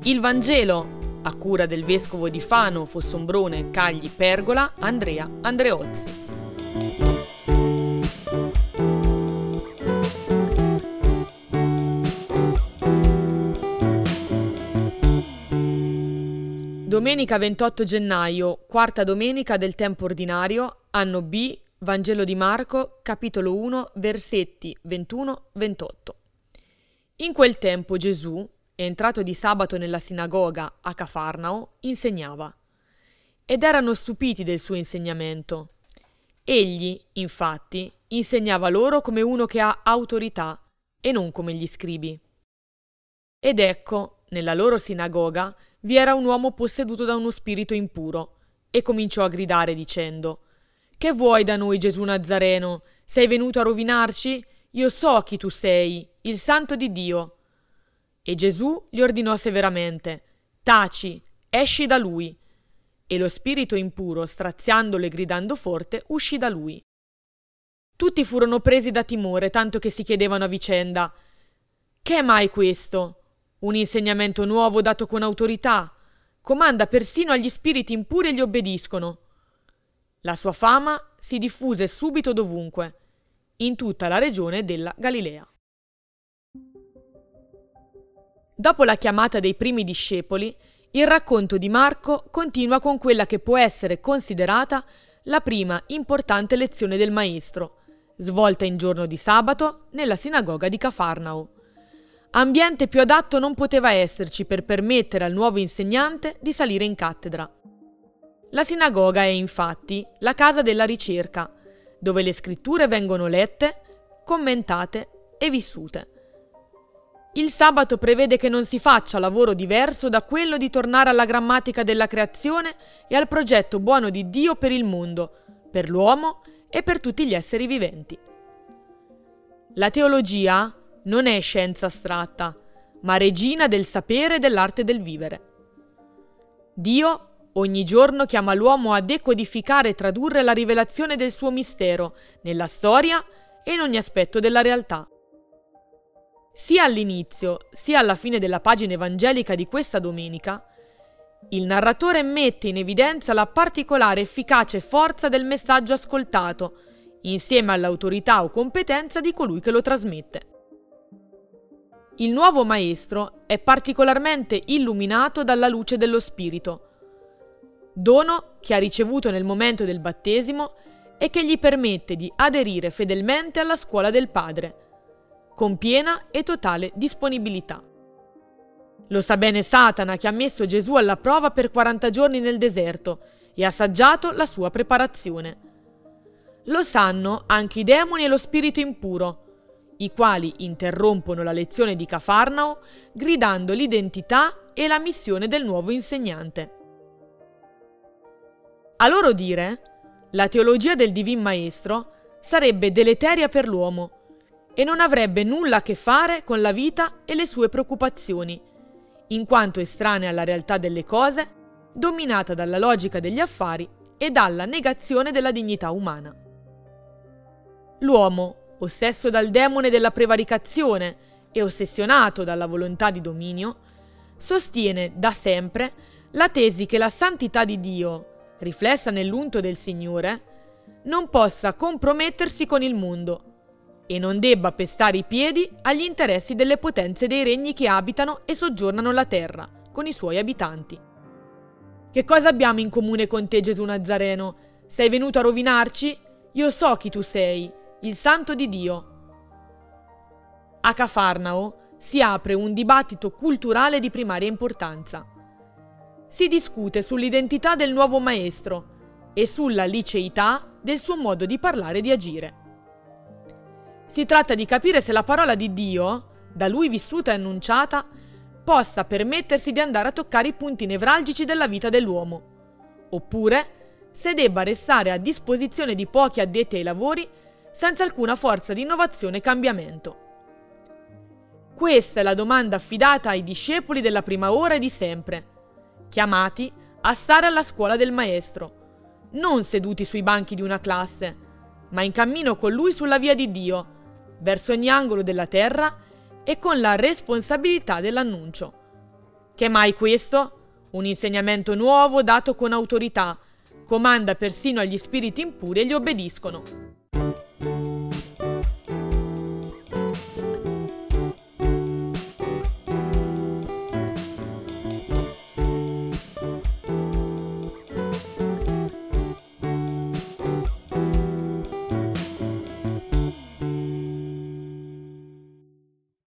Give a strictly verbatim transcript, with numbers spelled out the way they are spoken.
Il Vangelo, a cura del vescovo di Fano, Fossombrone, Cagli, Pergola, Andrea Andreozzi. Domenica ventotto gennaio, quarta domenica del tempo ordinario, anno B, Vangelo di Marco, capitolo uno, versetti ventuno ventotto. In quel tempo Gesù, entrato di sabato nella sinagoga a Cafarnao, insegnava. Ed erano stupiti del suo insegnamento. Egli, infatti, insegnava loro come uno che ha autorità e non come gli scribi. Ed ecco, nella loro sinagoga vi era un uomo posseduto da uno spirito impuro, e cominciò a gridare dicendo: «Che vuoi da noi, Gesù Nazareno? Sei venuto a rovinarci? Io so chi tu sei, il Santo di Dio». E Gesù gli ordinò severamente: «Taci, esci da lui». E lo spirito impuro, straziandolo e gridando forte, uscì da lui. Tutti furono presi da timore, tanto che si chiedevano a vicenda: «Che è mai questo? Un insegnamento nuovo dato con autorità. Comanda persino agli spiriti impuri e gli obbediscono». La sua fama si diffuse subito dovunque, in tutta la regione della Galilea. Dopo la chiamata dei primi discepoli, il racconto di Marco continua con quella che può essere considerata la prima importante lezione del Maestro, svolta in giorno di sabato nella sinagoga di Cafarnao. Ambiente più adatto non poteva esserci per permettere al nuovo insegnante di salire in cattedra. La sinagoga è infatti la casa della ricerca, dove le scritture vengono lette, commentate e vissute. Il sabato prevede che non si faccia lavoro diverso da quello di tornare alla grammatica della creazione e al progetto buono di Dio per il mondo, per l'uomo e per tutti gli esseri viventi. La teologia non è scienza astratta, ma regina del sapere e dell'arte del vivere. Dio ogni giorno chiama l'uomo a decodificare e tradurre la rivelazione del suo mistero nella storia e in ogni aspetto della realtà. Sia all'inizio, sia alla fine della pagina evangelica di questa domenica, il narratore mette in evidenza la particolare efficacia e forza del messaggio ascoltato, insieme all'autorità o competenza di colui che lo trasmette. Il nuovo maestro è particolarmente illuminato dalla luce dello Spirito, dono che ha ricevuto nel momento del battesimo e che gli permette di aderire fedelmente alla scuola del Padre, con piena e totale disponibilità. Lo sa bene Satana, che ha messo Gesù alla prova per quaranta giorni nel deserto e ha assaggiato la sua preparazione. Lo sanno anche i demoni e lo spirito impuro, i quali interrompono la lezione di Cafarnao gridando l'identità e la missione del nuovo insegnante. A loro dire, la teologia del Divin Maestro sarebbe deleteria per l'uomo e non avrebbe nulla a che fare con la vita e le sue preoccupazioni, in quanto estranea alla realtà delle cose, dominata dalla logica degli affari e dalla negazione della dignità umana. L'uomo, ossesso dal demone della prevaricazione e ossessionato dalla volontà di dominio, sostiene da sempre la tesi che la santità di Dio, riflessa nell'unto del Signore, non possa compromettersi con il mondo e non debba pestare i piedi agli interessi delle potenze dei regni che abitano e soggiornano la terra, con i suoi abitanti. Che cosa abbiamo in comune con te, Gesù Nazareno? Sei venuto a rovinarci? Io so chi tu sei, il Santo di Dio. A Cafarnao si apre un dibattito culturale di primaria importanza. Si discute sull'identità del nuovo maestro e sulla liceità del suo modo di parlare e di agire. Si tratta di capire se la parola di Dio, da lui vissuta e annunciata, possa permettersi di andare a toccare i punti nevralgici della vita dell'uomo, oppure se debba restare a disposizione di pochi addetti ai lavori senza alcuna forza di innovazione e cambiamento. Questa è la domanda affidata ai discepoli della prima ora e di sempre, chiamati a stare alla scuola del Maestro, non seduti sui banchi di una classe, ma in cammino con lui sulla via di Dio, verso ogni angolo della terra e con la responsabilità dell'annuncio. Che mai questo? Un insegnamento nuovo dato con autorità. Comanda persino agli spiriti impuri e gli obbediscono.